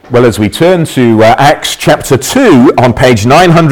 Well, as we turn to Acts chapter 2 on page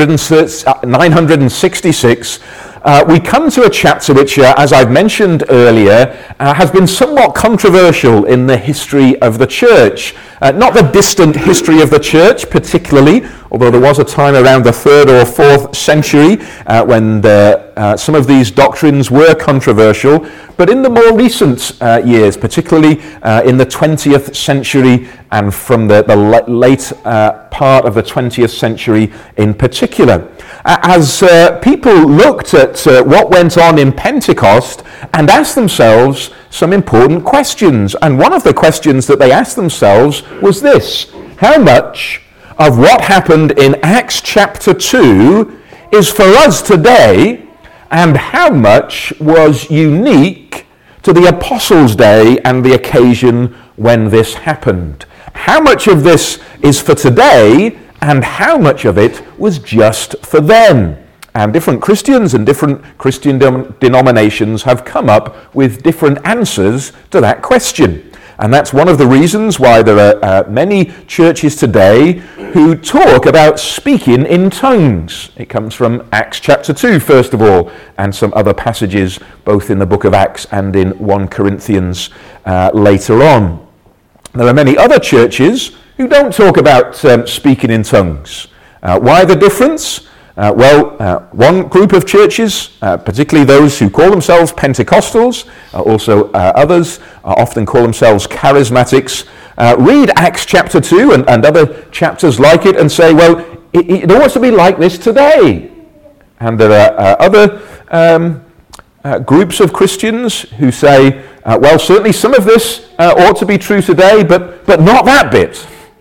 966, we come to a chapter which, as I've mentioned earlier, has been somewhat controversial in the history of the church. Not the distant history of the church particularly, although there was a time around the 3rd or 4th century when some of these doctrines were controversial, but in the more recent years, particularly in the 20th century and from the late part of the 20th century in particular. As people looked at what went on in Pentecost and asked themselves some important questions. And one of the questions that they asked themselves was this: how much of what happened in Acts chapter 2 is for us today, and how much was unique to the Apostles' Day and the occasion when this happened? How much of this is for today, and how much of it was just for then? And different Christians and different Christian denominations have come up with different answers to that question. And that's one of the reasons why there are many churches today who talk about speaking in tongues. It comes from Acts chapter 2, first of all, and some other passages both in the book of Acts and in 1 Corinthians later on. There are many other churches who don't talk about speaking in tongues. Why the difference? One group of churches, particularly those who call themselves Pentecostals, also others often call themselves charismatics, read Acts chapter 2 and other chapters like it and say, well, it ought to be like this today. And there are other groups of Christians who say, well, certainly some of this ought to be true today, but not that bit.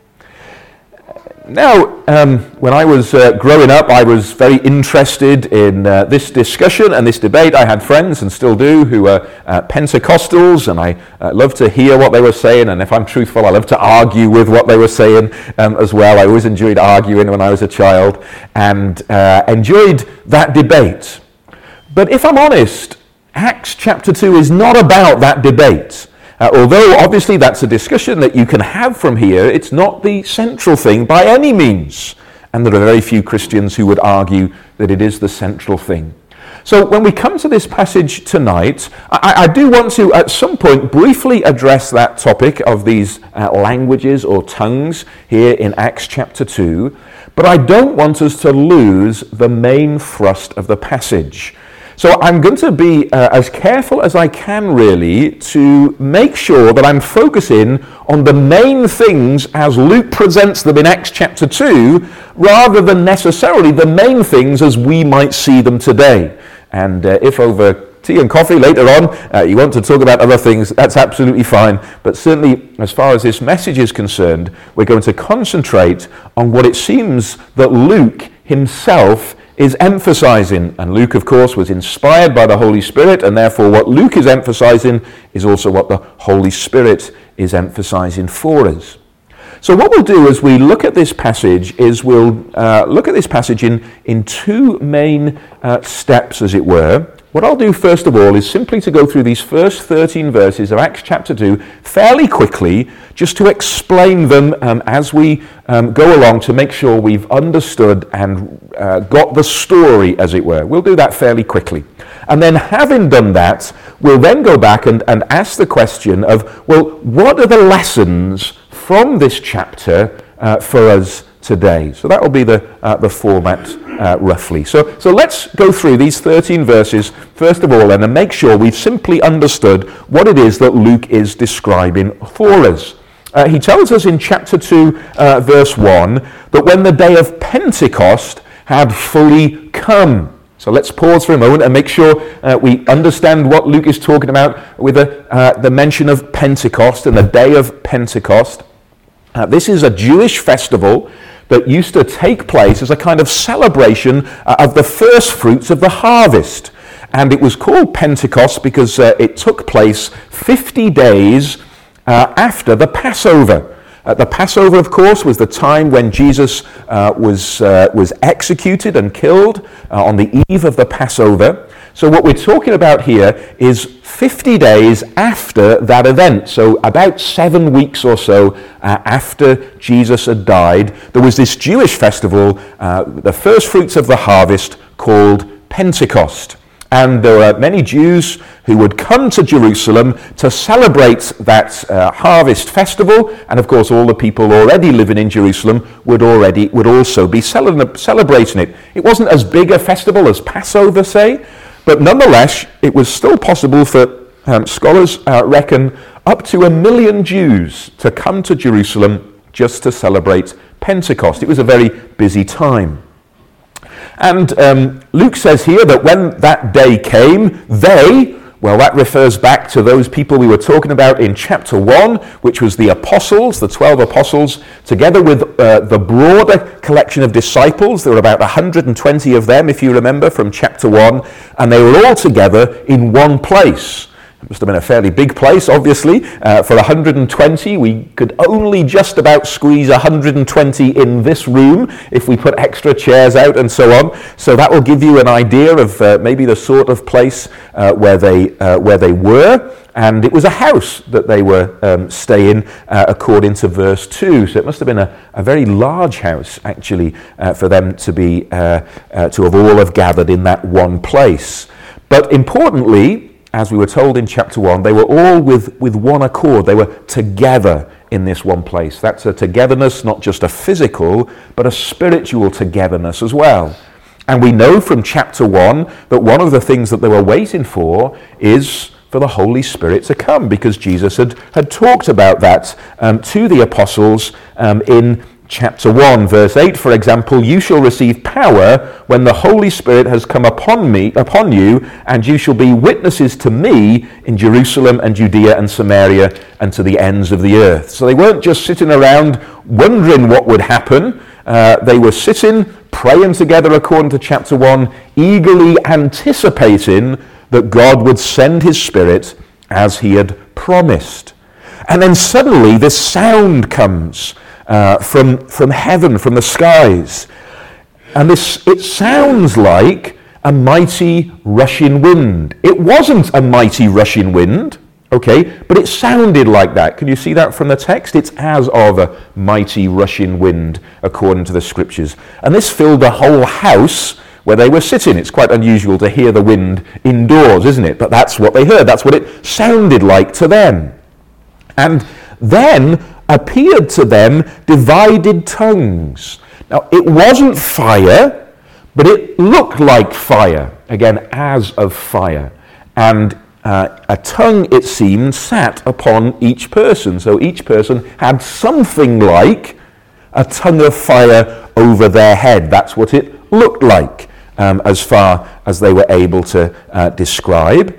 Now, when I was growing up, I was very interested in this discussion and this debate. I had friends, and still do, who were Pentecostals, and I loved to hear what they were saying, and if I'm truthful, I loved to argue with what they were saying as well. I always enjoyed arguing when I was a child, and enjoyed that debate. But if I'm honest, Acts chapter 2 is not about that debate. Although obviously that's a discussion that you can have from here, it's not the central thing by any means. And there are very few Christians who would argue that it is the central thing. So when we come to this passage tonight, I do want to at some point briefly address that topic of these languages or tongues here in Acts chapter 2, but I don't want us to lose the main thrust of the passage. So I'm going to be as careful as I can really to make sure that I'm focusing on the main things as Luke presents them in Acts chapter 2, rather than necessarily the main things as we might see them today. And if over tea and coffee later on you want to talk about other things, that's absolutely fine. But certainly as far as this message is concerned, we're going to concentrate on what it seems that Luke himself is emphasizing. And Luke, of course, was inspired by the Holy Spirit, and therefore what Luke is emphasizing is also what the Holy Spirit is emphasizing for us. So what we'll do as we look at this passage is we'll look at this passage in two main steps, as it were. What I'll do first of all is simply to go through these first 13 verses of Acts chapter 2 fairly quickly, just to explain them as we go along, to make sure we've understood and got the story, as it were. We'll do that fairly quickly. And then having done that, we'll then go back and ask the question of, well, what are the lessons from this chapter for us today? So that will be the format roughly. So let's go through these 13 verses first of all and make sure we've simply understood what it is that Luke is describing for us. He tells us in chapter 2 verse 1 that when the day of Pentecost had fully come. So let's pause for a moment and make sure we understand what Luke is talking about with the mention of Pentecost and the day of Pentecost. This is a Jewish festival that used to take place as a kind of celebration of the first fruits of the harvest. And it was called Pentecost because it took place 50 days after the Passover. The Passover, of course, was the time when Jesus was executed and killed on the eve of the Passover. So what we're talking about here is 50 days after that event. So about 7 weeks or so after Jesus had died, there was this Jewish festival, the first fruits of the harvest, called Pentecost. And there were many Jews who would come to Jerusalem to celebrate that harvest festival, and of course all the people already living in Jerusalem would also be celebrating it. It wasn't as big a festival as Passover, say, but nonetheless it was still possible for scholars reckon up to 1 million Jews to come to Jerusalem just to celebrate Pentecost. It was a very busy time. And Luke says here that when that day came, that refers back to those people we were talking about in chapter 1, which was the apostles, the 12 apostles, together with the broader collection of disciples. There were about 120 of them, if you remember, from chapter 1, and they were all together in one place. It must have been a fairly big place, obviously. For 120, we could only just about squeeze 120 in this room if we put extra chairs out and so on. So that will give you an idea of maybe the sort of place where they were. And it was a house that they were staying, according to verse 2. So it must have been a very large house, actually, for them to have all have gathered in that one place. But importantly, as we were told in chapter 1, they were all with one accord. They were together in this one place. That's a togetherness, not just a physical, but a spiritual togetherness as well. And we know from chapter 1 that one of the things that they were waiting for is for the Holy Spirit to come, because Jesus had talked about that to the apostles in chapter 1, verse 8, for example, you shall receive power when the Holy Spirit has come upon you, and you shall be witnesses to me in Jerusalem and Judea and Samaria and to the ends of the earth. So they weren't just sitting around wondering what would happen. They were sitting, praying together according to chapter 1, eagerly anticipating that God would send his Spirit as he had promised. And then suddenly this sound comes from heaven, from the skies. And it sounds like a mighty rushing wind. It wasn't a mighty rushing wind, okay, but it sounded like that. Can you see that from the text? It's as of a mighty rushing wind, according to the scriptures. And this filled the whole house where they were sitting. It's quite unusual to hear the wind indoors, isn't it? But that's what they heard. That's what it sounded like to them. And then appeared to them divided tongues. Now, it wasn't fire, but it looked like fire, again, as of fire. And a tongue, it seemed, sat upon each person. So each person had something like a tongue of fire over their head. That's what it looked like, as far as they were able to describe.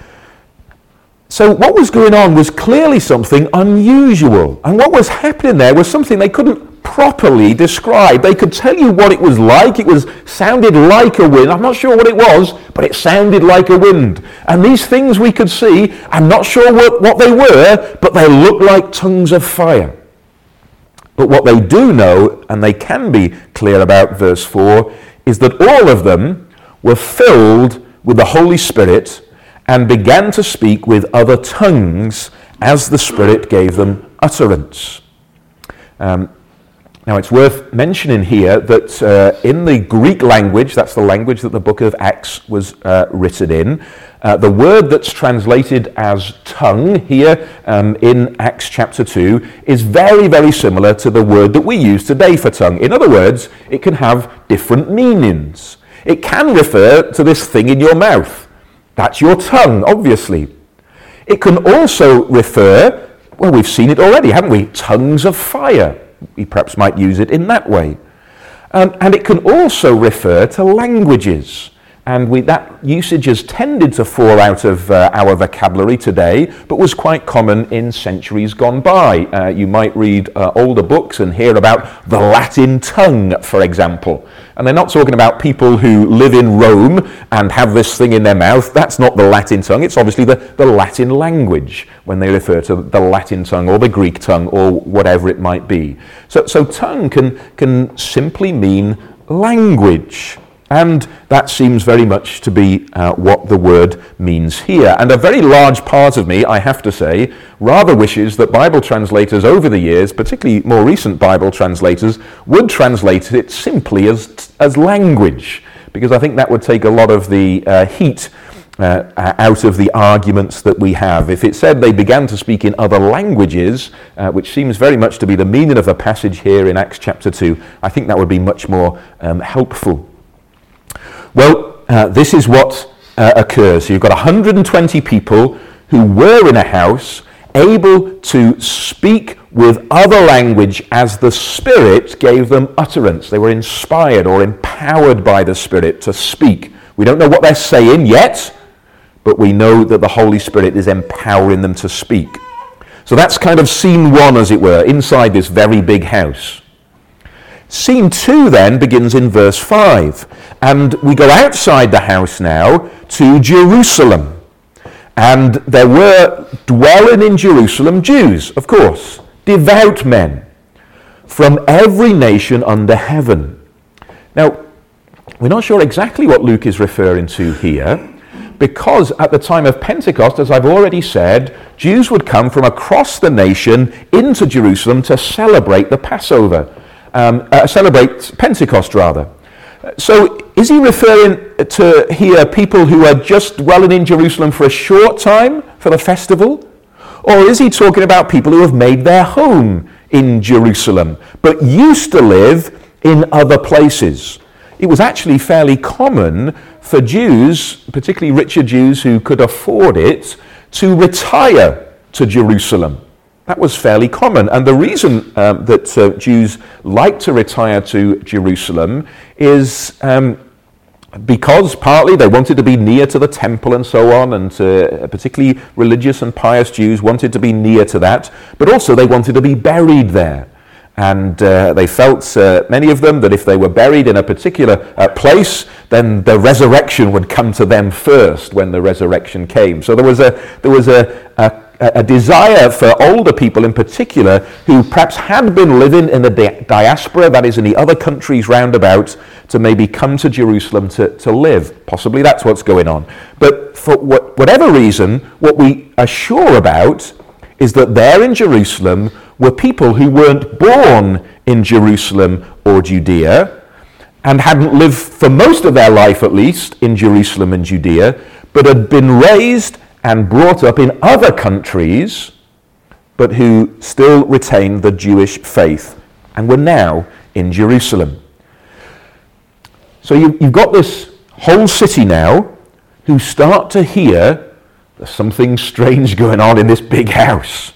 So what was going on was clearly something unusual. And what was happening there was something they couldn't properly describe. They could tell you what it was like. It sounded like a wind. I'm not sure what it was, but it sounded like a wind. And these things we could see, I'm not sure what they were, but they looked like tongues of fire. But what they do know, and they can be clear about, verse 4, is that all of them were filled with the Holy Spirit and began to speak with other tongues as the Spirit gave them utterance. Now it's worth mentioning here that in the Greek language, that's the language that the book of Acts was written in, the word that's translated as tongue here in Acts chapter 2 is very, very similar to the word that we use today for tongue. In other words, it can have different meanings. It can refer to this thing in your mouth. That's your tongue, obviously. It can also refer, well, we've seen it already, haven't we? Tongues of fire. We perhaps might use it in that way. And it can also refer to languages. And that usage has tended to fall out of our vocabulary today, but was quite common in centuries gone by. You might read older books and hear about the Latin tongue, for example. And they're not talking about people who live in Rome and have this thing in their mouth. That's not the Latin tongue. It's obviously the Latin language when they refer to the Latin tongue or the Greek tongue or whatever it might be. So tongue can simply mean language. And that seems very much to be what the word means here. And a very large part of me, I have to say, rather wishes that Bible translators over the years, particularly more recent Bible translators, would translate it simply as language, because I think that would take a lot of the heat out of the arguments that we have. If it said they began to speak in other languages, which seems very much to be the meaning of the passage here in Acts chapter 2, I think that would be much more helpful. Well, this is what occurs. So you've got 120 people who were in a house able to speak with other language as the Spirit gave them utterance. They were inspired or empowered by the Spirit to speak. We don't know what they're saying yet, but we know that the Holy Spirit is empowering them to speak. So that's kind of scene one, as it were, inside this very big house. Scene 2 then begins in verse 5, and we go outside the house now to Jerusalem. And there were dwelling in Jerusalem Jews, of course, devout men, from every nation under heaven. Now, we're not sure exactly what Luke is referring to here, because at the time of Pentecost, as I've already said, Jews would come from across the nation into Jerusalem to celebrate the Passover. Celebrate Pentecost, rather. So is he referring to here people who are just dwelling in Jerusalem for a short time for the festival? Or is he talking about people who have made their home in Jerusalem but used to live in other places? It was actually fairly common for Jews, particularly richer Jews who could afford it, to retire to Jerusalem. That was fairly common. And the reason that Jews like to retire to Jerusalem is because partly they wanted to be near to the temple and so on, and particularly religious and pious Jews wanted to be near to that, but also they wanted to be buried there. And they felt, many of them, that if they were buried in a particular place, then the resurrection would come to them first when the resurrection came. So there was a desire for older people in particular who perhaps had been living in the diaspora, that is in the other countries round about, to maybe come to Jerusalem to live. Possibly that's what's going on. But for whatever reason, what we are sure about is that there in Jerusalem were people who weren't born in Jerusalem or Judea and hadn't lived for most of their life at least in Jerusalem and Judea, but had been raised and brought up in other countries, but who still retained the Jewish faith and were now in Jerusalem. So you've got this whole city now who start to hear there's something strange going on in this big house.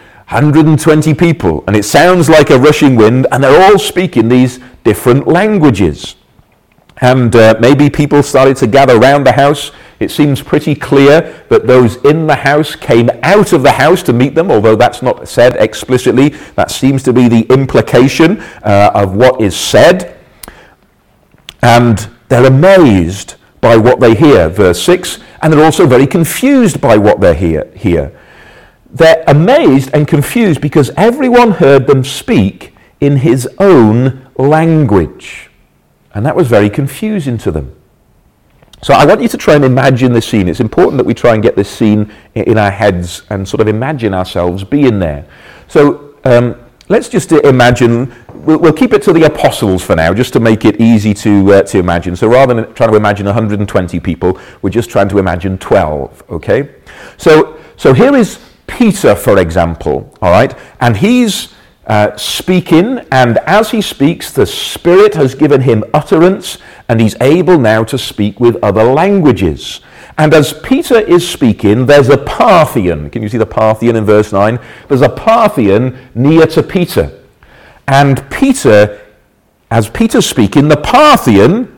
120 people, and it sounds like a rushing wind, and they're all speaking these different languages. And maybe people started to gather around the house. It seems pretty clear that those in the house came out of the house to meet them, although that's not said explicitly. That seems to be the implication of what is said. And they're amazed by what they hear, verse 6, and they're also very confused by what they hear. They're amazed and confused because everyone heard them speak in his own language. And that was very confusing to them. So I want you to try and imagine the scene. It's important that we try and get this scene in our heads and sort of imagine ourselves being there. So let's just imagine, we'll keep it to the apostles for now, just to make it easy to imagine. So rather than trying to imagine 120 people, we're just trying to imagine 12, okay? So here is Peter, for example, all right? And he's speaking, and as he speaks, the Spirit has given him utterance, and he's able now to speak with other languages. And as Peter is speaking, there's a Parthian. Can you see the Parthian in verse 9? There's a Parthian near to Peter. And Peter, as Peter's speaking, the Parthian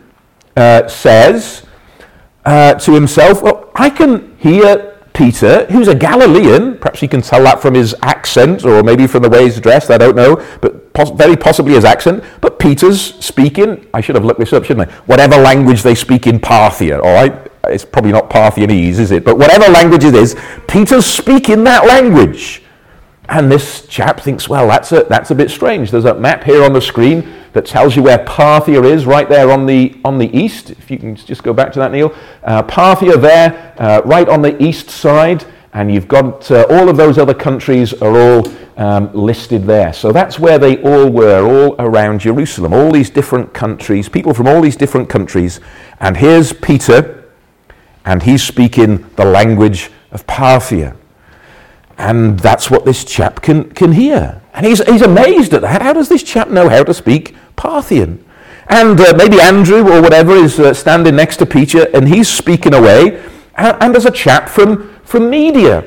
says to himself, well, I can hear Peter, who's a Galilean, perhaps you can tell that from his accent or maybe from the way he's dressed, I don't know, but very possibly his accent, but Peter's speaking, I should have looked this up, shouldn't I? Whatever language they speak in Parthia, all right? It's probably not Parthianese, is it? But whatever language it is, Peter's speaking that language. And this chap thinks, well, that's a bit strange. There's a map here on the screen that tells you where Parthia is, right there on the east. If you can just go back to that, Neil. Parthia there, right on the east side, and you've got all of those other countries are all listed there. So that's where they all were, all around Jerusalem, all these different countries, people from all these different countries. And here's Peter, and he's speaking the language of Parthia. And that's what this chap can hear. And he's amazed at that. How does this chap know how to speak Parthian? And maybe Andrew or whatever is standing next to Peter, and he's speaking away. And there's a chap from Media.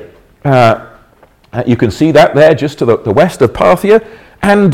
You can see that there just to the west of Parthia. And,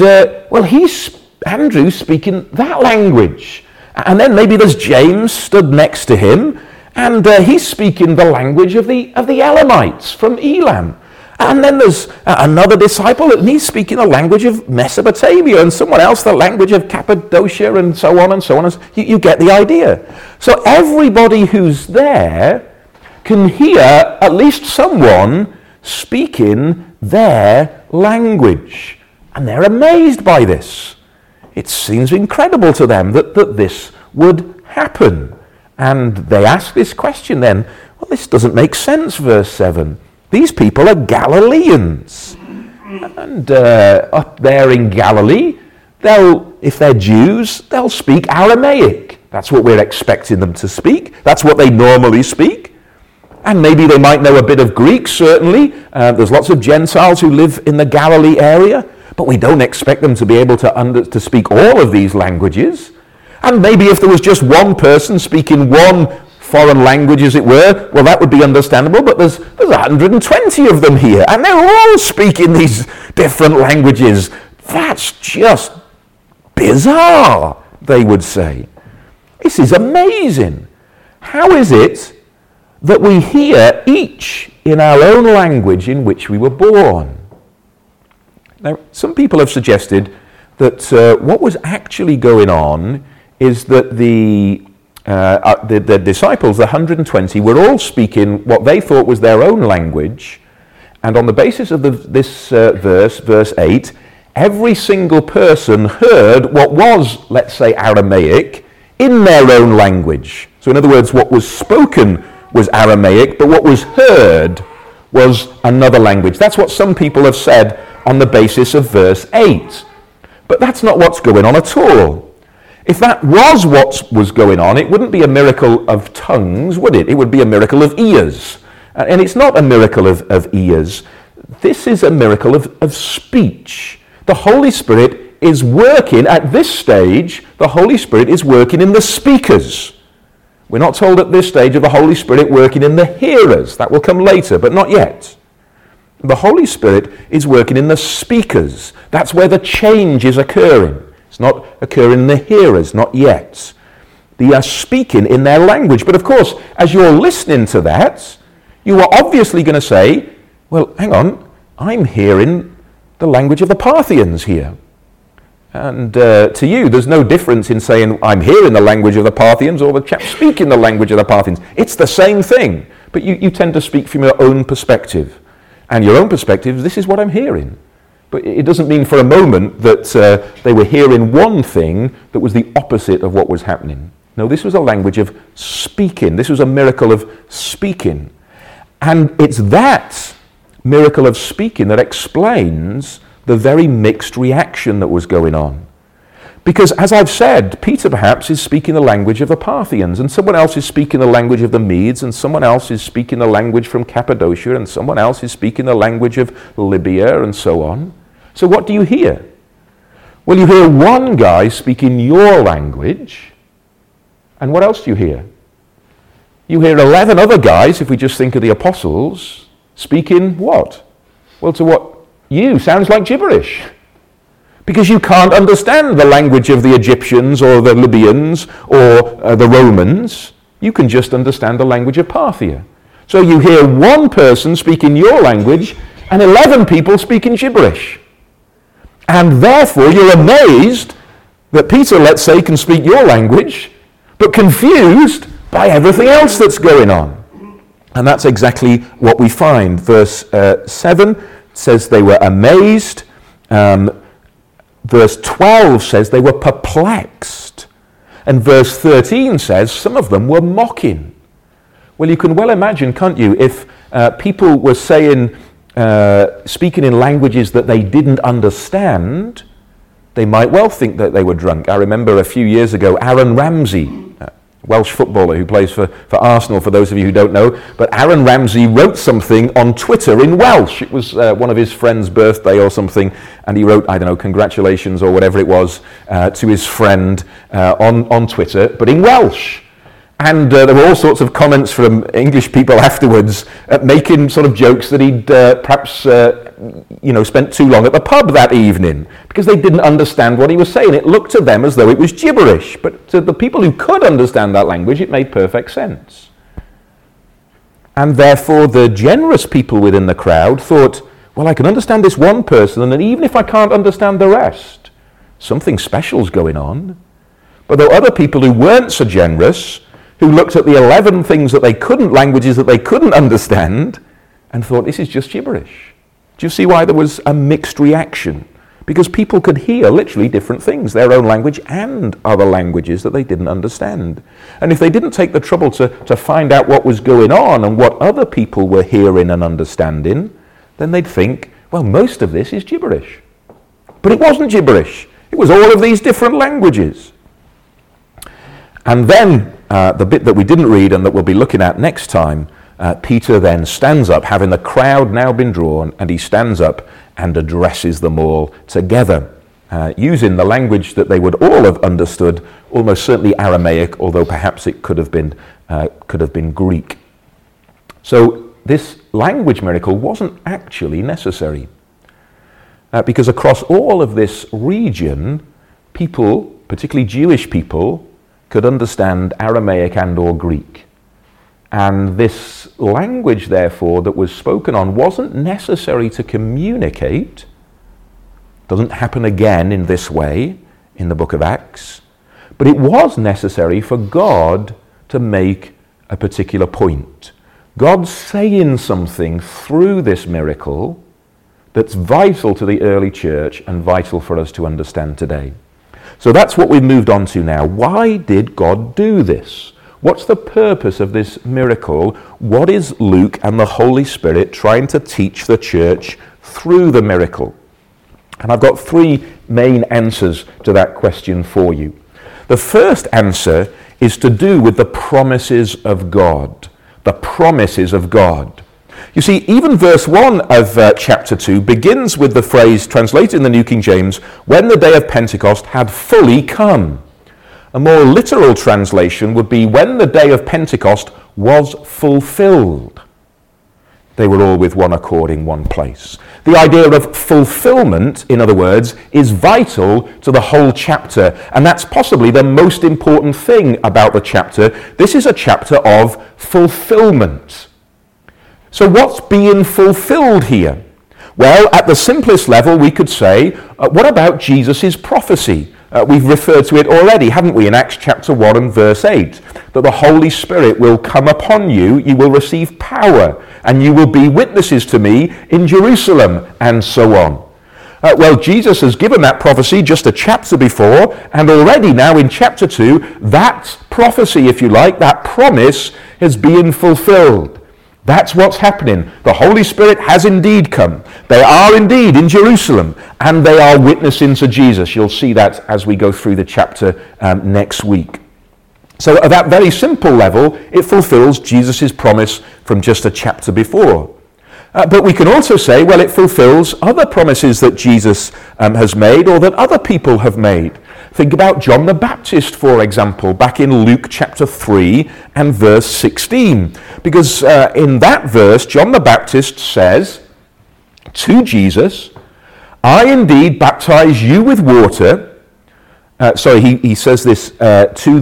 Andrew's speaking that language. And then maybe there's James stood next to him, and he's speaking the language of the Elamites from Elam. And then there's another disciple, and he's speaking the language of Mesopotamia, and someone else the language of Cappadocia, and so on and so on. You get the idea. So everybody who's there can hear at least someone speaking their language. And they're amazed by this. It seems incredible to them that this would happen. And they ask this question then, well, this doesn't make sense, verse 7. These people are Galileans. And up there in Galilee, if they're Jews, they'll speak Aramaic. That's what we're expecting them to speak. That's what they normally speak. And maybe they might know a bit of Greek, certainly. There's lots of Gentiles who live in the Galilee area, but we don't expect them to be able to speak all of these languages. And maybe if there was just one person speaking one foreign language, as it were, well, that would be understandable, but there's 120 of them here, and they're all speaking these different languages. That's just bizarre, they would say. This is amazing. How is it that we hear each in our own language in which we were born? Now, some people have suggested that what was actually going on is that the disciples, the 120, were all speaking what they thought was their own language, and on the basis of this verse 8, every single person heard what was, let's say, Aramaic in their own language. So in other words, what was spoken was Aramaic, but what was heard was another language. That's what some people have said on the basis of verse 8. But that's not what's going on at all. If that was what was going on, it wouldn't be a miracle of tongues, would it? It would be a miracle of ears. And it's not a miracle of ears. This is a miracle of speech. The Holy Spirit is working, at this stage, the Holy Spirit is working in the speakers. We're not told at this stage of the Holy Spirit working in the hearers. That will come later, but not yet. The Holy Spirit is working in the speakers. That's where the change is occurring. It's not occurring in the hearers, not yet. They are speaking in their language. But of course, as you're listening to that, you are obviously going to say, well, hang on, I'm hearing the language of the Parthians here. And to you, there's no difference in saying, I'm hearing the language of the Parthians, or the chap speaking the language of the Parthians. It's the same thing. But you tend to speak from your own perspective. And your own perspective, this is what I'm hearing. But it doesn't mean for a moment that they were hearing one thing that was the opposite of what was happening. No, this was a language of speaking. This was a miracle of speaking. And it's that miracle of speaking that explains the very mixed reaction that was going on. Because, as I've said, Peter perhaps is speaking the language of the Parthians, and someone else is speaking the language of the Medes, and someone else is speaking the language from Cappadocia, and someone else is speaking the language of Libya, and so on. So what do you hear? Well, you hear one guy speaking your language, and what else do you hear? You hear 11 other guys, if we just think of the apostles, speaking what? Well, to what you sounds like gibberish. Because you can't understand the language of the Egyptians or the Libyans or the Romans. You can just understand the language of Parthia. So you hear one person speaking your language and 11 people speaking gibberish. And therefore you're amazed that Peter, let's say, can speak your language, but confused by everything else that's going on. And that's exactly what we find. Verse 7, says they were amazed. Verse 12 says they were perplexed. And verse 13 says some of them were mocking. Well, you can well imagine, can't you, if people were saying, speaking in languages that they didn't understand, they might well think that they were drunk. I remember a few years ago, Aaron Ramsey, Welsh footballer who plays for Arsenal, for those of you who don't know, but Aaron Ramsey wrote something on Twitter in Welsh. It was one of his friend's birthday or something, and he wrote, I don't know, congratulations or whatever it was, to his friend on Twitter, but in Welsh. And there were all sorts of comments from English people afterwards making sort of jokes that he'd perhaps spent too long at the pub that evening because they didn't understand what he was saying. It looked to them as though it was gibberish, but to the people who could understand that language, it made perfect sense. And therefore, the generous people within the crowd thought, well, I can understand this one person, and then even if I can't understand the rest, something special's going on. But there were other people who weren't so generous, who looked at the 11 languages that they couldn't understand, and thought, this is just gibberish. Do you see why there was a mixed reaction? Because people could hear literally different things, their own language and other languages that they didn't understand. And if they didn't take the trouble to find out what was going on and what other people were hearing and understanding, then they'd think, well, most of this is gibberish. But it wasn't gibberish. It was all of these different languages. And then the bit that we didn't read and that we'll be looking at next time, Peter then stands up, having the crowd now been drawn, and he stands up and addresses them all together, using the language that they would all have understood, almost certainly Aramaic, although perhaps it could have been Greek. So this language miracle wasn't actually necessary, because across all of this region, people, particularly Jewish people, could understand Aramaic and or Greek. And this language, therefore, that was spoken on wasn't necessary to communicate. Doesn't happen again in this way in the book of Acts. But it was necessary for God to make a particular point. God's saying something through this miracle that's vital to the early church and vital for us to understand today. So that's what we've moved on to now. Why did God do this? What's the purpose of this miracle? What is Luke and the Holy Spirit trying to teach the church through the miracle? And I've got three main answers to that question for you. The first answer is to do with the promises of God. The promises of God. You see, even verse 1 of chapter 2 begins with the phrase, translated in the New King James, when the day of Pentecost had fully come. A more literal translation would be, when the day of Pentecost was fulfilled. They were all with one accord in one place. The idea of fulfillment, in other words, is vital to the whole chapter, and that's possibly the most important thing about the chapter. This is a chapter of fulfillment. So what's being fulfilled here? Well, at the simplest level, we could say, what about Jesus' prophecy? We've referred to it already, haven't we, in Acts chapter 1 and verse 8, that the Holy Spirit will come upon you, you will receive power, and you will be witnesses to me in Jerusalem, and so on. Well, Jesus has given that prophecy just a chapter before, and already now in chapter 2, that prophecy, if you like, that promise is being fulfilled. That's what's happening. The Holy Spirit has indeed come. They are indeed in Jerusalem, and they are witnessing to Jesus. You'll see that as we go through the chapter next week. So at that very simple level, it fulfills Jesus' promise from just a chapter before. But we can also say, well, it fulfills other promises that Jesus has made or that other people have made. Think about John the Baptist, for example, back in Luke chapter 3 and verse 16. Because in that verse, John the Baptist says to Jesus, I indeed baptize you with water. He says this to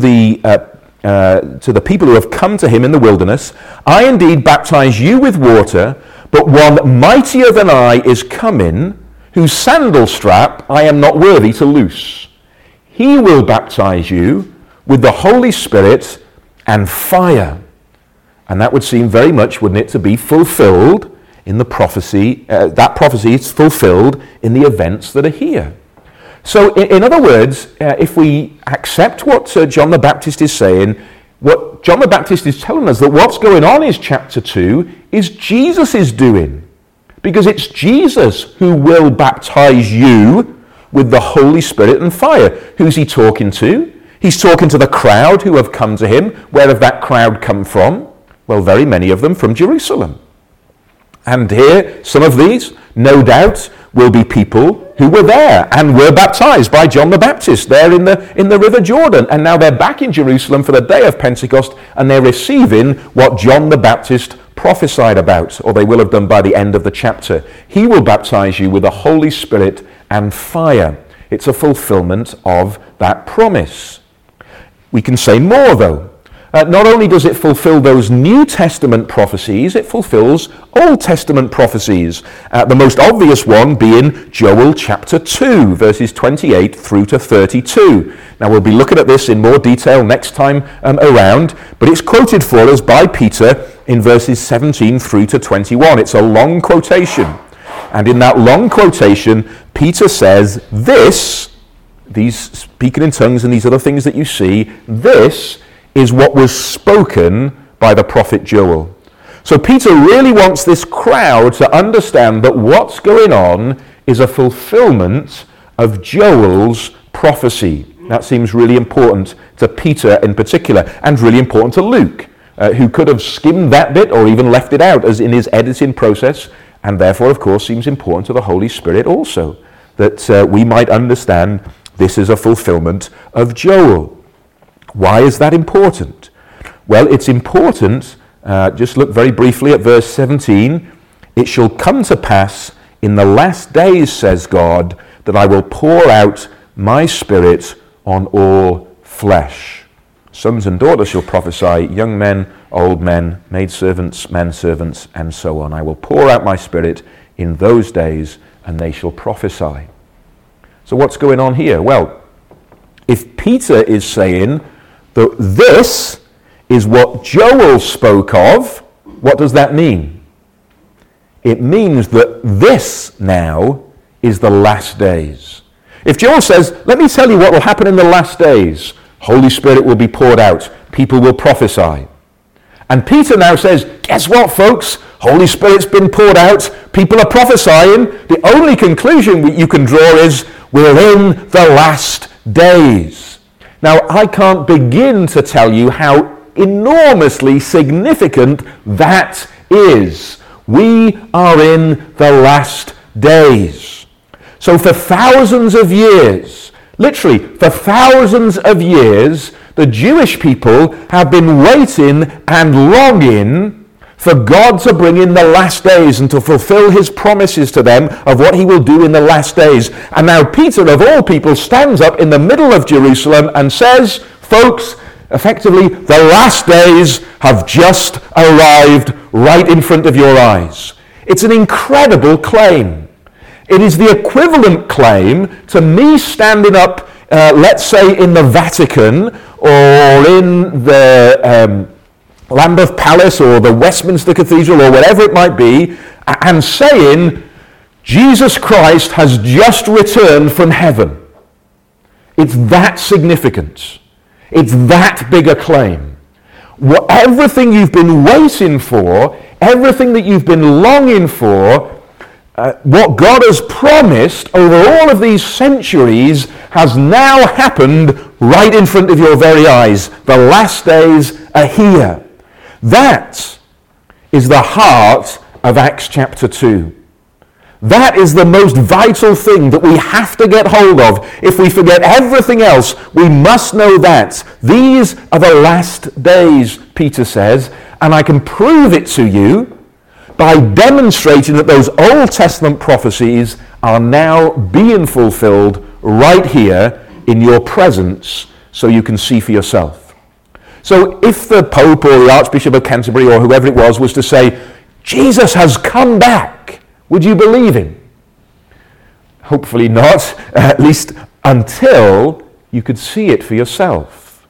the people who have come to him in the wilderness. I indeed baptize you with water, but one mightier than I is coming, whose sandal strap I am not worthy to loose. He will baptize you with the Holy Spirit and fire. And that would seem very much, wouldn't it, to be fulfilled in the prophecy. That prophecy is fulfilled in the events that are here. So in other words, if we accept what John the Baptist is saying, what John the Baptist is telling us, that what's going on in chapter 2 is Jesus is doing. Because it's Jesus who will baptize you with the Holy Spirit and fire. Who's he talking to? He's talking to the crowd who have come to him. Where have that crowd come from? Well, very many of them from Jerusalem. And here, some of these, no doubt, will be people who were there and were baptized by John the Baptist there in the River Jordan. And now they're back in Jerusalem for the day of Pentecost, and they're receiving what John the Baptist prophesied about, or they will have done by the end of the chapter. He will baptize you with the Holy Spirit and fire. It's a fulfillment of that promise. We can say more, though. Not only does it fulfill those New Testament prophecies, it fulfills Old Testament prophecies. The most obvious one being Joel chapter 2, verses 28 through to 32. Now we'll be looking at this in more detail next time around, but it's quoted for us by Peter in verses 17 through to 21. It's a long quotation. And in that long quotation, Peter says, these speaking in tongues and these other things that you see, this is what was spoken by the prophet Joel. So Peter really wants this crowd to understand that what's going on is a fulfillment of Joel's prophecy. That seems really important to Peter in particular, and really important to Luke, who could have skimmed that bit or even left it out as in his editing process, and therefore, of course, seems important to the Holy Spirit also, that we might understand this is a fulfillment of Joel. Why is that important? Well, it's important, just look very briefly at verse 17. It shall come to pass in the last days, says God, that I will pour out my Spirit on all flesh. Sons and daughters shall prophesy, young men, old men, maidservants, menservants, and so on. I will pour out my Spirit in those days, and they shall prophesy. So what's going on here? Well, if Peter is saying that this is what Joel spoke of, what does that mean? It means that this now is the last days. If Joel says, let me tell you what will happen in the last days, Holy Spirit will be poured out, people will prophesy. And Peter now says, guess what, folks? Holy Spirit's been poured out, people are prophesying. The only conclusion you can draw is, we're in the last days. Now, I can't begin to tell you how enormously significant that is. We are in the last days. So for thousands of years, literally for thousands of years, the Jewish people have been waiting and longing for God to bring in the last days and to fulfill his promises to them of what he will do in the last days. And now Peter, of all people, stands up in the middle of Jerusalem and says, folks, effectively, the last days have just arrived right in front of your eyes. It's an incredible claim. It is the equivalent claim to me standing up, let's say, in the Vatican or in the Lambeth Palace or the Westminster Cathedral or whatever it might be, and saying, Jesus Christ has just returned from heaven. It's that significant. It's that big a claim. Everything you've been waiting for, everything that you've been longing for, what God has promised over all of these centuries has now happened right in front of your very eyes. The last days are here. That is the heart of Acts chapter 2. That is the most vital thing that we have to get hold of. If we forget everything else, we must know that. These are the last days, Peter says, and I can prove it to you by demonstrating that those Old Testament prophecies are now being fulfilled right here in your presence, so you can see for yourself. So if the Pope or the Archbishop of Canterbury or whoever it was to say, Jesus has come back, would you believe him? Hopefully not, at least until you could see it for yourself.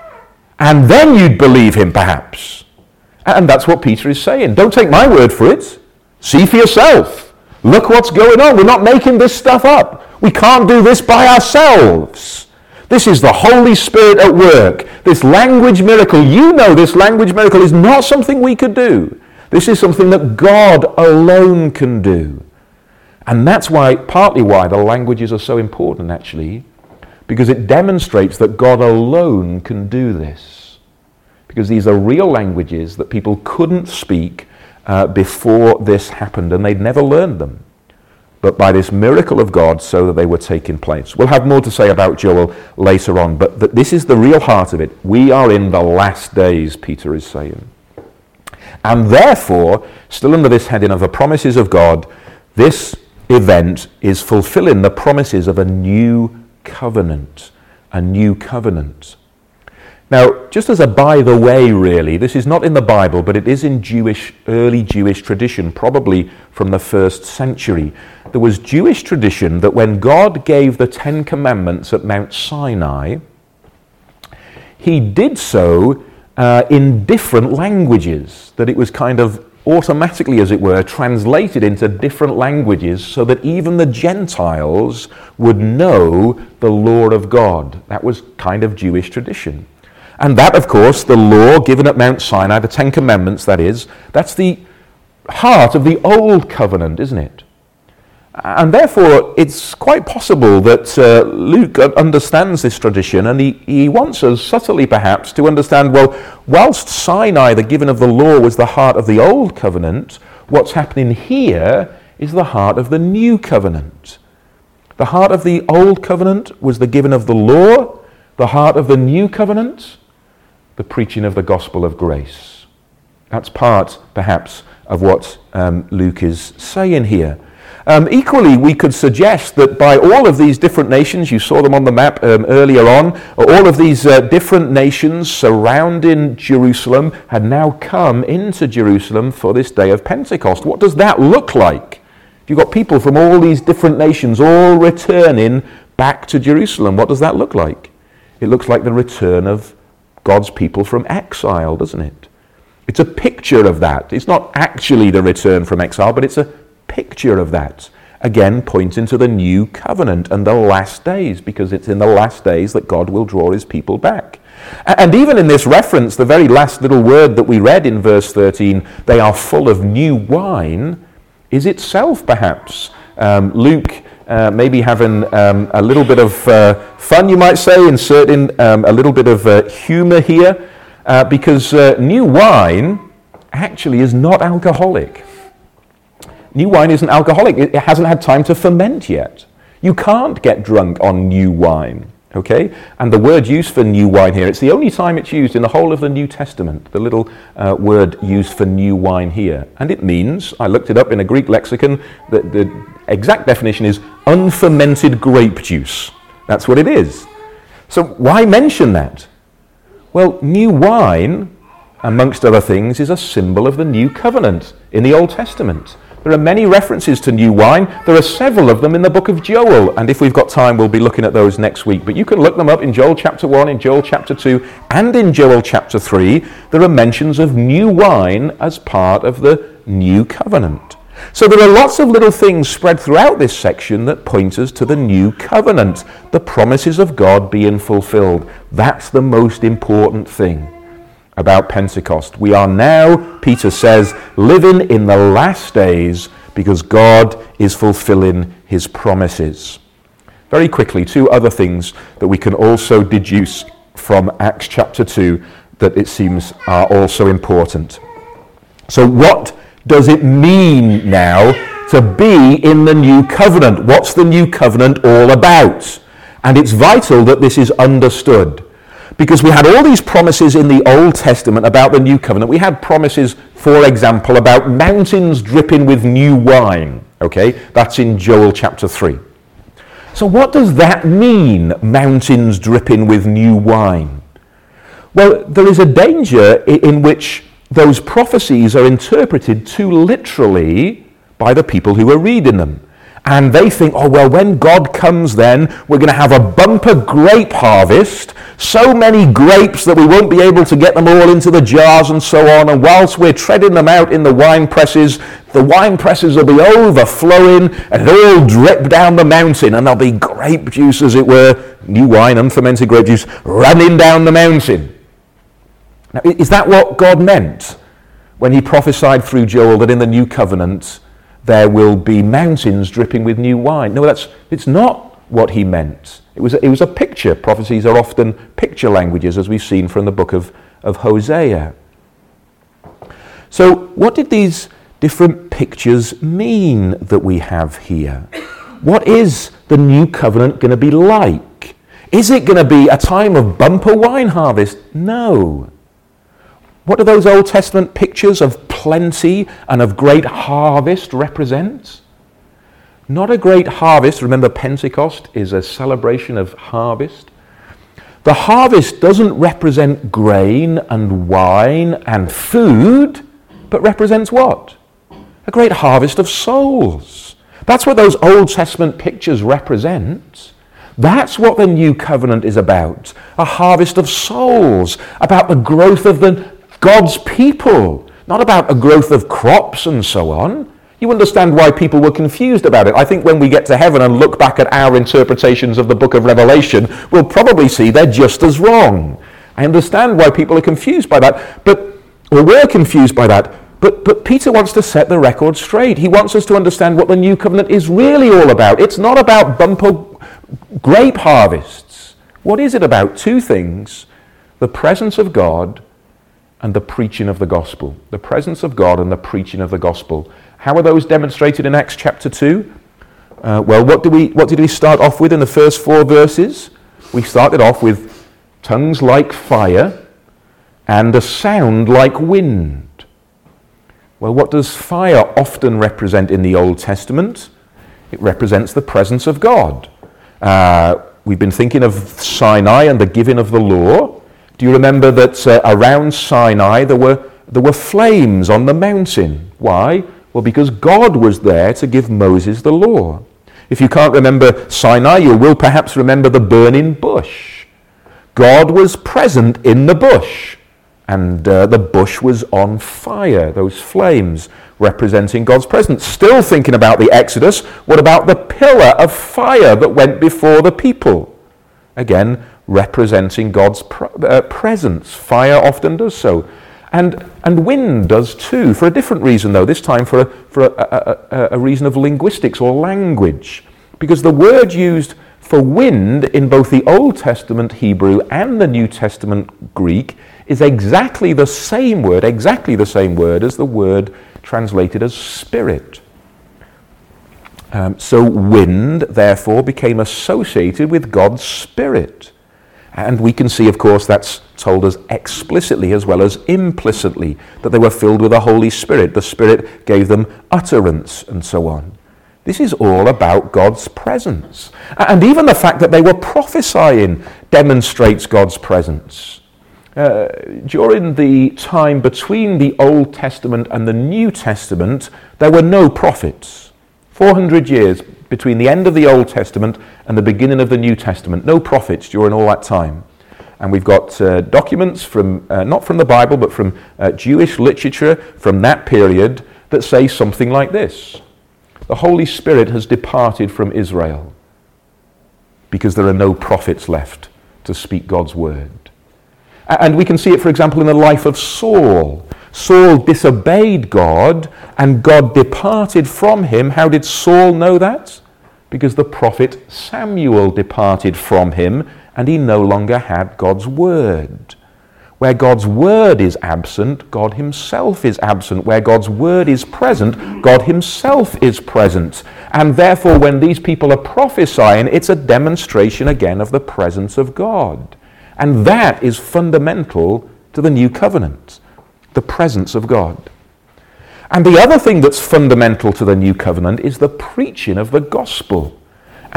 And then you'd believe him, perhaps. And that's what Peter is saying. Don't take my word for it. See for yourself. Look what's going on. We're not making this stuff up. We can't do this by ourselves. This is the Holy Spirit at work. This language miracle, you know this language miracle is not something we could do. This is something that God alone can do. And that's why, partly why the languages are so important actually, because it demonstrates that God alone can do this. Because these are real languages that people couldn't speak before this happened, and they'd never learned them. But by this miracle of God, so that they were taking place. We'll have more to say about Joel later on, but this is the real heart of it. We are in the last days, Peter is saying. And therefore, still under this heading of the promises of God, this event is fulfilling the promises of a new covenant. A new covenant. Now, just as a by the way, really, this is not in the Bible, but it is in early Jewish tradition, probably from the 1st century. There was Jewish tradition that when God gave the 10 Commandments at Mount Sinai, he did so in different languages, that it was kind of automatically, as it were, translated into different languages so that even the Gentiles would know the law of God. That was kind of Jewish tradition. And that, of course, the law given at Mount Sinai, the 10 Commandments, that is, that's the heart of the Old Covenant, isn't it? And therefore, it's quite possible that Luke understands this tradition, and he wants us, subtly perhaps, to understand, well, whilst Sinai, the giving of the law, was the heart of the Old Covenant, what's happening here is the heart of the New Covenant. The heart of the Old Covenant was the giving of the law. The heart of the New Covenant, the preaching of the gospel of grace. That's part, perhaps, of what Luke is saying here. Equally, we could suggest that by all of these different nations, you saw them on the map earlier on, all of these different nations surrounding Jerusalem had now come into Jerusalem for this day of Pentecost. What does that look like? You've got people from all these different nations all returning back to Jerusalem. What does that look like? It looks like the return of God's people from exile, doesn't it? It's a picture of that. It's not actually the return from exile, but it's a picture of that. Again, pointing to the new covenant and the last days, because it's in the last days that God will draw his people back. And even in this reference, the very last little word that we read in verse 13, they are full of new wine, is itself perhaps Luke maybe having a little bit of fun, you might say, inserting a little bit of humor here, because new wine actually is not alcoholic. New wine isn't alcoholic. It hasn't had time to ferment yet. You can't get drunk on new wine, okay? And the word used for new wine here, it's the only time it's used in the whole of the New Testament, the little word used for new wine here. And it means, I looked it up in a Greek lexicon, the exact definition is unfermented grape juice. That's what it is. So why mention that? Well, new wine, amongst other things, is a symbol of the new covenant in the Old Testament. There are many references to new wine. There are several of them in the book of Joel, and if we've got time, we'll be looking at those next week. But you can look them up in Joel chapter 1, in Joel chapter 2, and in Joel chapter 3. There are mentions of new wine as part of the new covenant. So there are lots of little things spread throughout this section that point us to the new covenant, the promises of God being fulfilled. That's the most important thing about Pentecost. We are now, Peter says, living in the last days because God is fulfilling his promises. Very quickly, two other things that we can also deduce from Acts chapter 2 that it seems are also important. So what does it mean now to be in the new covenant? What's the new covenant all about? And it's vital that this is understood. Because we had all these promises in the Old Testament about the new covenant. We had promises, for example, about mountains dripping with new wine. Okay, that's in Joel chapter 3. So what does that mean, mountains dripping with new wine? Well, there is a danger in which those prophecies are interpreted too literally by the people who are reading them. And they think, oh, well, when God comes then, we're going to have a bumper grape harvest, so many grapes that we won't be able to get them all into the jars and so on. And whilst we're treading them out in the wine presses will be overflowing and it'll all drip down the mountain, and there'll be grape juice, as it were, new wine, unfermented grape juice, running down the mountain. Now, is that what God meant when he prophesied through Joel that in the new covenant there will be mountains dripping with new wine? No, it's not what he meant. It was a picture. Prophecies are often picture languages, as we've seen from the book of Hosea. So what did these different pictures mean that we have here? What is the new covenant going to be like? Is it going to be a time of bumper wine harvest? No. What do those Old Testament pictures of plenty and of great harvest represent? Not a great harvest. Remember, Pentecost is a celebration of harvest. The harvest doesn't represent grain and wine and food, but represents what? A great harvest of souls. That's what those Old Testament pictures represent. That's what the new covenant is about. A harvest of souls, about the growth of God's people, not about a growth of crops and so on. You understand why people were confused about it. I think when we get to heaven and look back at our interpretations of the book of Revelation, we'll probably see they're just as wrong. I understand why people are confused by that, or were confused by that. But Peter wants to set the record straight. He wants us to understand what the new covenant is really all about. It's not about bumper grape harvests. What is it about? Two things: the presence of God and the preaching of the gospel. The presence of God and the preaching of the gospel. How are those demonstrated in Acts chapter 2? Well, what did we start off with in the first 4 verses? We started off with tongues like fire and a sound like wind. Well, what does fire often represent in the Old Testament? It represents the presence of God. We've been thinking of Sinai and the giving of the law. Do you remember that around Sinai there were flames on the mountain? Why? Well, because God was there to give Moses the law. If you can't remember Sinai, you will perhaps remember the burning bush. God was present in the bush, and the bush was on fire, those flames representing God's presence. Still thinking about the Exodus, what about the pillar of fire that went before the people? Again, representing God's presence. Fire often does so. And wind does too, for a different reason though, this time for a reason of linguistics or language. Because the word used for wind in both the Old Testament Hebrew and the New Testament Greek is exactly the same word as the word translated as spirit. So wind, therefore, became associated with God's Spirit. And we can see, of course, that's told us explicitly as well as implicitly, that they were filled with the Holy Spirit. The Spirit gave them utterance and so on. This is all about God's presence. And even the fact that they were prophesying demonstrates God's presence. During the time between the Old Testament and the New Testament, there were no prophets. 400 years between the end of the Old Testament and the beginning of the New Testament. No prophets during all that time. And we've got documents from, not from the Bible, but from Jewish literature from that period that say something like this. The Holy Spirit has departed from Israel because there are no prophets left to speak God's word. And we can see it, for example, in the life of Saul. Saul disobeyed God and God departed from him. How did Saul know that? Because the prophet Samuel departed from him and he no longer had God's word. Where God's word is absent, God himself is absent. Where God's word is present, God himself is present. And therefore, when these people are prophesying, it's a demonstration again of the presence of God. And that is fundamental to the new covenant, the presence of God. And the other thing that's fundamental to the new covenant is the preaching of the gospel.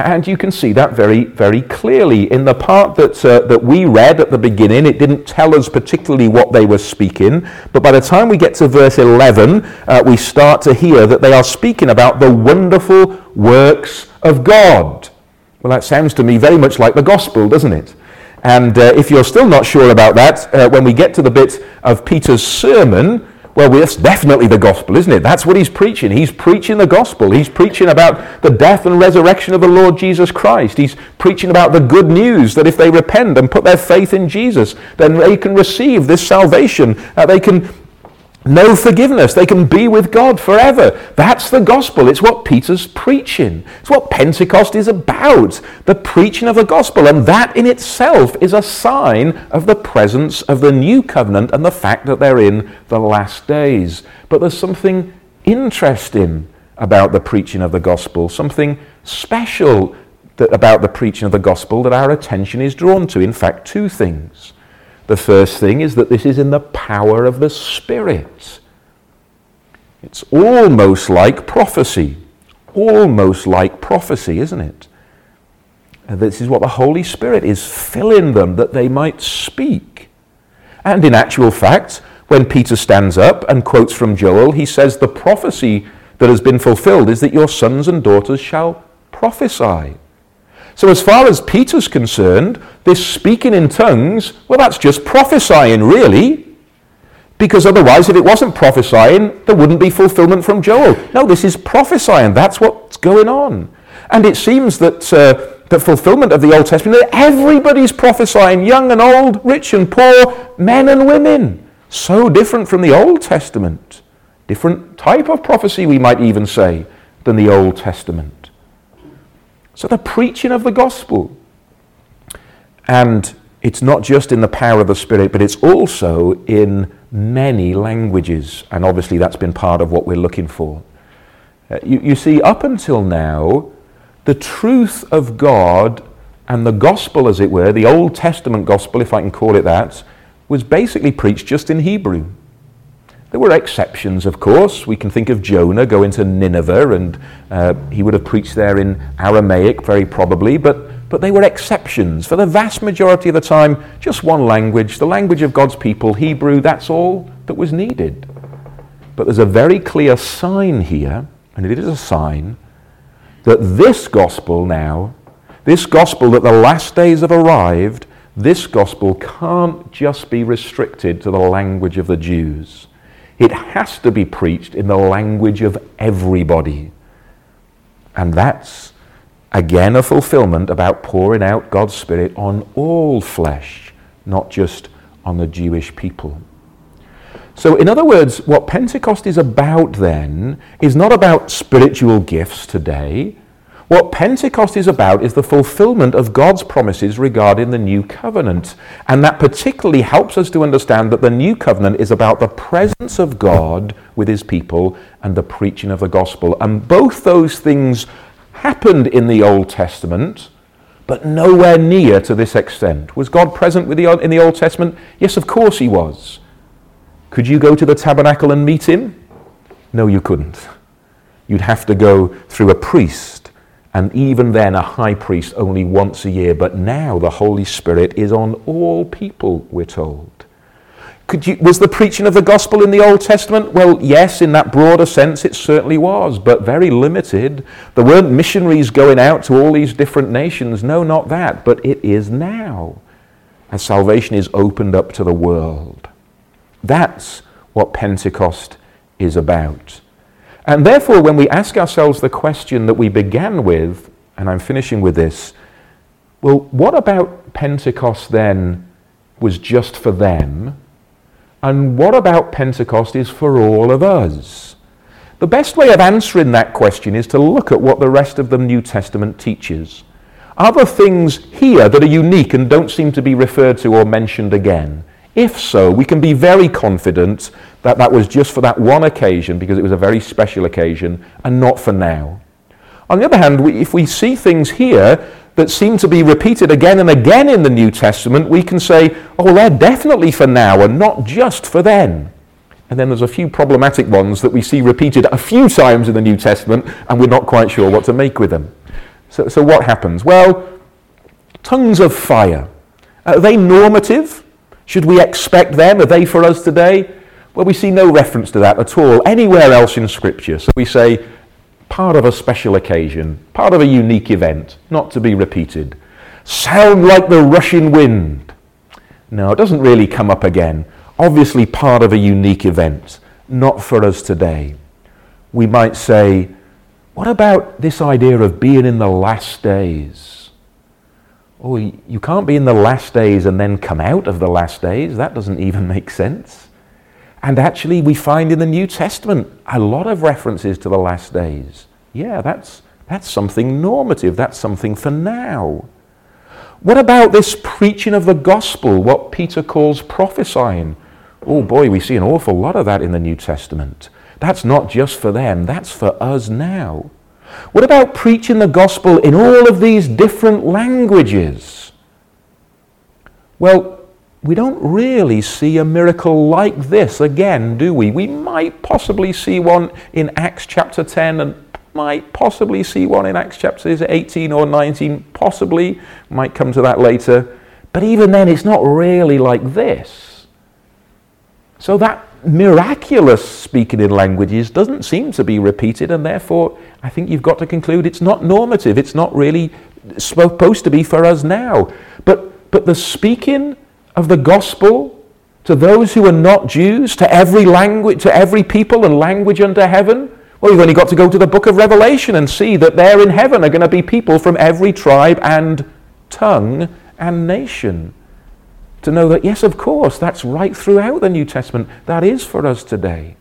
And you can see that very, very clearly. In the part that we read at the beginning, it didn't tell us particularly what they were speaking, but by the time we get to verse 11, we start to hear that they are speaking about the wonderful works of God. Well, that sounds to me very much like the gospel, doesn't it? And if you're still not sure about that, when we get to the bit of Peter's sermon, well, it's definitely the gospel, isn't it? That's what he's preaching. He's preaching the gospel. He's preaching about the death and resurrection of the Lord Jesus Christ. He's preaching about the good news that if they repent and put their faith in Jesus, then they can receive this salvation. They can know forgiveness. They can be with God forever. That's the gospel. It's what Peter's preaching. It's what Pentecost is about, the preaching of the gospel. And that in itself is a sign of the presence of the new covenant and the fact that they're in the last days. But there's something interesting about the preaching of the gospel, something special about the preaching of the gospel that our attention is drawn to. In fact, two things. The first thing is that this is in the power of the Spirit. It's almost like prophecy. Almost like prophecy, isn't it? And this is what the Holy Spirit is filling them that they might speak. And in actual fact, when Peter stands up and quotes from Joel, he says the prophecy that has been fulfilled is that your sons and daughters shall prophesy. So as far as Peter's concerned, this speaking in tongues, well, that's just prophesying, really. Because otherwise, if it wasn't prophesying, there wouldn't be fulfillment from Joel. No, this is prophesying. That's what's going on. And it seems that the fulfillment of the Old Testament, that everybody's prophesying, young and old, rich and poor, men and women. So different from the Old Testament. Different type of prophecy, we might even say, than the Old Testament. So the preaching of the gospel, and it's not just in the power of the Spirit, but it's also in many languages, and obviously that's been part of what we're looking for. You see, up until now, the truth of God and the gospel, as it were, the Old Testament gospel, if I can call it that, was basically preached just in Hebrew. There were exceptions, of course. We can think of Jonah going to Nineveh, and he would have preached there in Aramaic, very probably, but they were exceptions. For the vast majority of the time, just one language, the language of God's people, Hebrew, that's all that was needed. But there's a very clear sign here, and it is a sign, that this gospel now, this gospel that the last days have arrived, this gospel can't just be restricted to the language of the Jews. It has to be preached in the language of everybody. And that's, again, a fulfillment about pouring out God's Spirit on all flesh, not just on the Jewish people. So, in other words, what Pentecost is about then is not about spiritual gifts today. What Pentecost is about is the fulfillment of God's promises regarding the new covenant. And that particularly helps us to understand that the new covenant is about the presence of God with his people and the preaching of the gospel. And both those things happened in the Old Testament, but nowhere near to this extent. Was God present in the Old Testament? Yes, of course he was. Could you go to the tabernacle and meet him? No, you couldn't. You'd have to go through a priest. And even then, a high priest only once a year. But now the Holy Spirit is on all people, we're told. Was the preaching of the gospel in the Old Testament? Well, yes, in that broader sense, it certainly was, but very limited. There weren't missionaries going out to all these different nations. No, not that. But it is now, as salvation is opened up to the world. That's what Pentecost is about. And therefore, when we ask ourselves the question that we began with, and I'm finishing with this, well, what about Pentecost then was just for them? And what about Pentecost is for all of us? The best way of answering that question is to look at what the rest of the New Testament teaches. Are there things here that are unique and don't seem to be referred to or mentioned again? If so, we can be very confident that that was just for that one occasion because it was a very special occasion and not for now. On the other hand, if we see things here that seem to be repeated again and again in the New Testament, we can say, oh, they're definitely for now and not just for then. And then there's a few problematic ones that we see repeated a few times in the New Testament and we're not quite sure what to make with them. So what happens? Well, tongues of fire. Are they normative? Should we expect them? Are they for us today? Well, we see no reference to that at all anywhere else in Scripture. So we say, part of a special occasion, part of a unique event, not to be repeated. Sound like the rushing wind. No, it doesn't really come up again. Obviously part of a unique event, not for us today. We might say, what about this idea of being in the last days? Oh, you can't be in the last days and then come out of the last days. That doesn't even make sense. And actually we find in the New Testament a lot of references to the last days. Yeah, that's something normative. That's something for now. What about this preaching of the gospel, what Peter calls prophesying? Oh boy, we see an awful lot of that in the New Testament. That's not just for them, that's for us now. What about preaching the gospel in all of these different languages? Well, we don't really see a miracle like this again, do we? We might possibly see one in Acts chapter 10 and might possibly see one in Acts chapters 18 or 19, possibly. Might come to that later. But even then, it's not really like this. So that miraculous speaking in languages doesn't seem to be repeated, and therefore I think you've got to conclude it's not normative. It's not really supposed to be for us now. But the speaking of the gospel to those who are not Jews, to every language, to every people and language under heaven, well, you've only got to go to the book of Revelation and see that there in heaven are going to be people from every tribe and tongue and nation. To know that, yes, of course, that's right throughout the New Testament. That is for us today.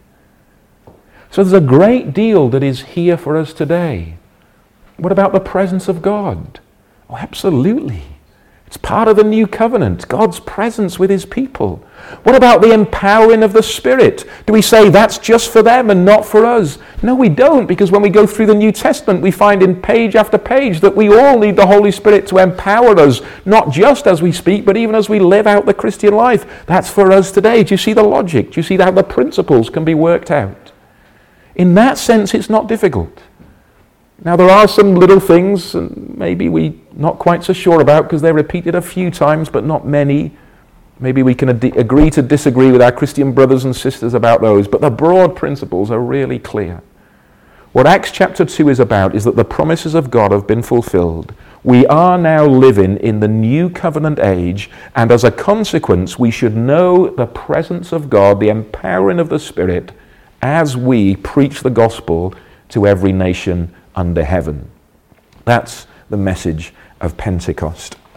So there's a great deal that is here for us today. What about the presence of God? Oh, absolutely. It's part of the new covenant, God's presence with his people. What about the empowering of the Spirit? Do we say that's just for them and not for us? No, we don't, because when we go through the New Testament, we find in page after page that we all need the Holy Spirit to empower us, not just as we speak, but even as we live out the Christian life. That's for us today. Do you see the logic? Do you see how the principles can be worked out? In that sense, it's not difficult. Now, there are some little things maybe we're not quite so sure about because they're repeated a few times, but not many. Maybe we can agree to disagree with our Christian brothers and sisters about those, but the broad principles are really clear. What Acts chapter 2 is about is that the promises of God have been fulfilled. We are now living in the new covenant age, and as a consequence, we should know the presence of God, the empowering of the Spirit, as we preach the gospel to every nation under heaven. That's the message of Pentecost.